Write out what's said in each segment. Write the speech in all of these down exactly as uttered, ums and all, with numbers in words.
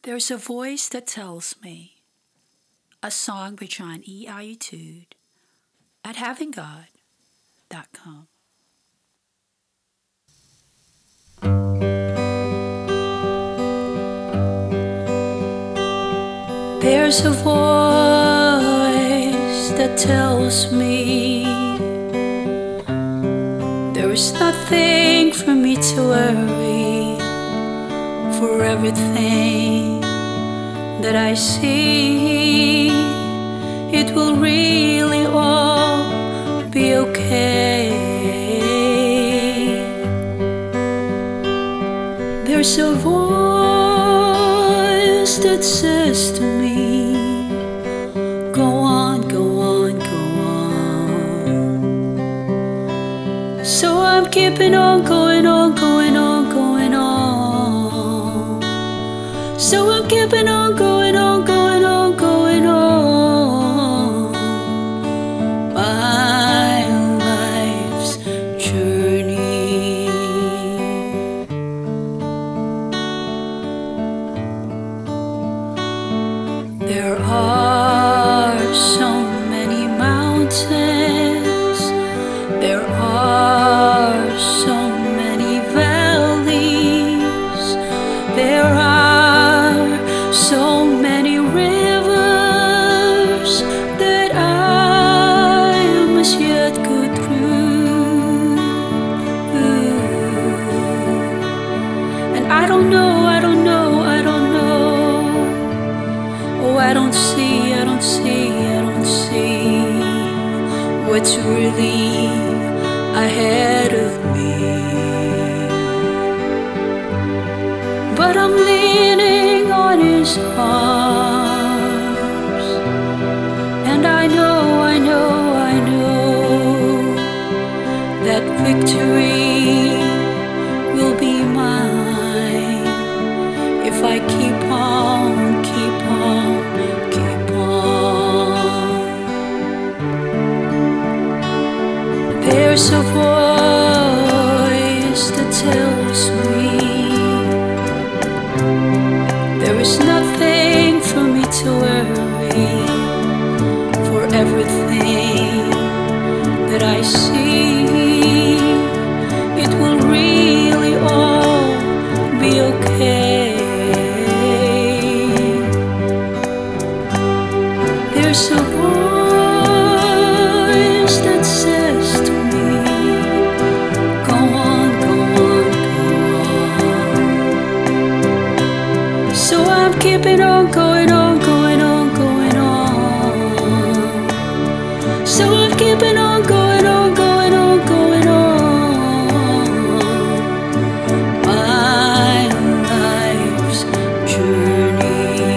There's a voice that tells me, a song by John E. Ayutud at having god dot com. There's a voice that tells me there is nothing for me to worry, for everything that I see, it will really all be okay. There's a voice that says to me, go on, go on, go on. So I'm keeping on, going on, going on, going on. So I'm keeping on, going on, going on, going on. My life's journey. There are so many mountains, there are so many valleys, there are so many rivers that I must yet go through. And I don't know, I don't know, I don't know. Oh, I don't see, I don't see, I don't see what's really ahead of me. But I'm leaning on His arms, and I know, I know, I know that victory will be mine if I keep on, keep on, keep on. There's a voice that tells me there is nothing for me to worry, for everything that I see, it will really all be okay. There's a voice that says to me, go on, go on, go on. So I'm keeping on, going on, going on, going on. So I'm keeping on, going on, going on, going on. My life's journey.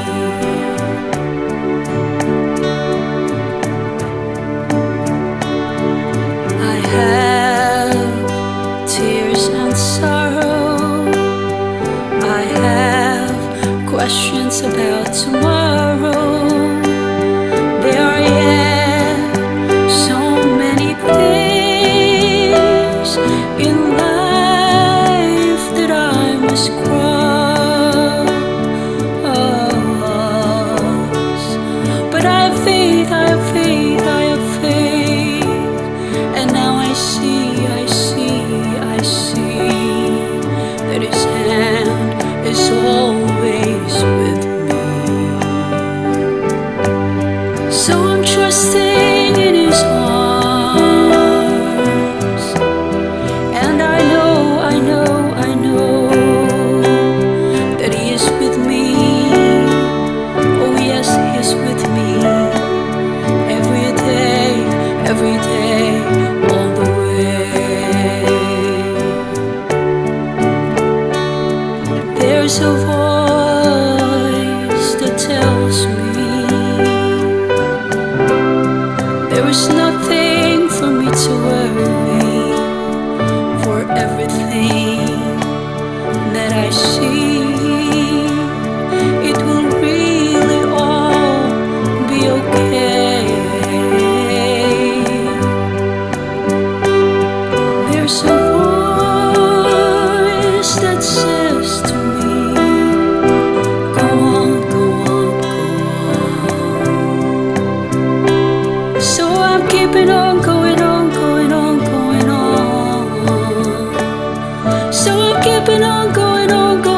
I have tears and sorrow, I have questions about tomorrow. There are yet so many things in life that I must cross. But I have faith, I have faith, I have faith. And now I see, I see, I see that His hand is always with me. So I'm trusting in His arms, and I know, I know, I know that He is with me. Oh yes, He is with me every day, every day, all the way. There's a voice that tells me there is nothing for me to worry, for everything that I see, it will really all be okay. There's a voice that says to me, go keeping on going on, going